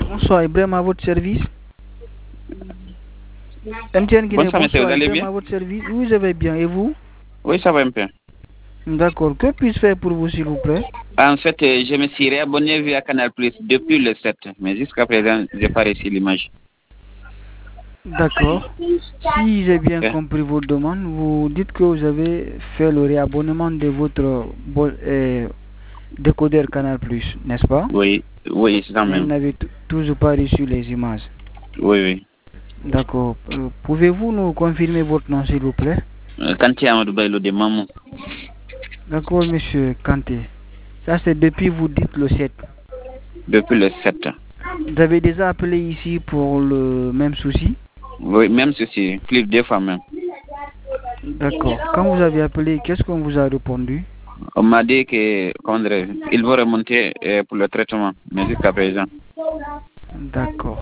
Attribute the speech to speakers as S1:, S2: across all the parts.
S1: Bonsoir, Ibrahim à votre service. MTN Guinée,
S2: Bonsoir, monsieur, vous allez
S1: Ibrahim
S2: bien?
S1: à votre service. Oui, je vais bien. Et vous?
S2: Oui, ça va un peu.
S1: D'accord. Que puis-je faire pour vous, s'il vous plaît?
S2: En fait, je me suis réabonné via Canal Plus depuis le 7, mais jusqu'à présent, je n'ai pas reçu l'image.
S1: D'accord. Si j'ai bien
S2: Ok.
S1: compris votre demande, vous dites que vous avez fait le réabonnement de votre décodeur Canal+, n'est-ce pas?
S2: Oui, oui, c'est ça
S1: Mais vous
S2: même.
S1: n'avez toujours pas reçu les images.
S2: Oui, oui.
S1: D'accord. Pouvez-vous nous confirmer votre nom, s'il vous plaît?
S2: Quand il y a un Dubaï, de Mamou,
S1: D'accord, monsieur Kanté. Ça, c'est depuis vous dites le 7.
S2: depuis le 7.
S1: Vous avez déjà appelé ici pour le même souci?
S2: Oui, même ceci, plus deux fois même.
S1: D'accord. Quand vous avez appelé, qu'est-ce qu'on vous a répondu?
S2: On m'a dit que, comment dirais, il va remonter pour le traitement, mais jusqu'à présent.
S1: D'accord.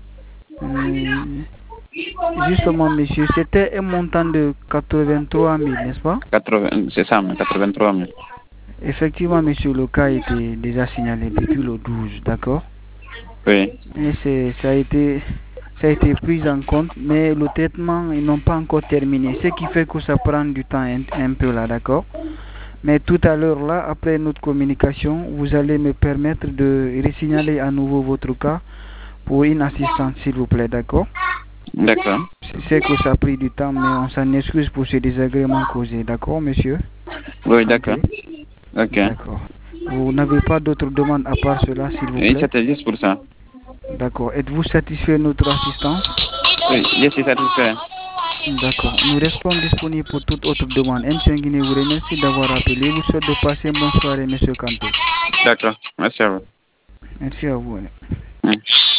S1: Justement, monsieur, c'était un montant de 83 000, n'est-ce pas?
S2: 80, c'est ça, 83 000.
S1: Effectivement, monsieur, le cas était déjà signalé depuis le 12, d'accord?
S2: Oui,
S1: Et ça a été pris en compte, mais le traitement, ils n'ont pas encore terminé, ce qui fait que ça prend du temps un peu là, d'accord? Mais tout à l'heure là, après notre communication, vous allez me permettre de resignaler à nouveau votre cas pour une assistance, s'il vous plaît, d'accord?
S2: d'accord.
S1: Je sais que ça a pris du temps, mais on s'en excuse pour ces désagréments causés, d'accord, monsieur?
S2: Oui, d'accord.
S1: Kanté.
S2: Ok.
S1: D'accord. Vous n'avez pas d'autres demandes à part cela, s'il vous
S2: Oui,
S1: plaît?
S2: c'était juste pour ça.
S1: D'accord. Êtes-vous satisfait de notre assistance?
S2: Oui, je suis satisfait.
S1: D'accord. Nous restons disponibles pour toute autre demande. MTN Guinée vous remercie d'avoir appelé. Vous souhaite de passer une bonne soirée, monsieur Kanté.
S2: D'accord, merci à vous.
S1: Merci à vous.
S2: Mm.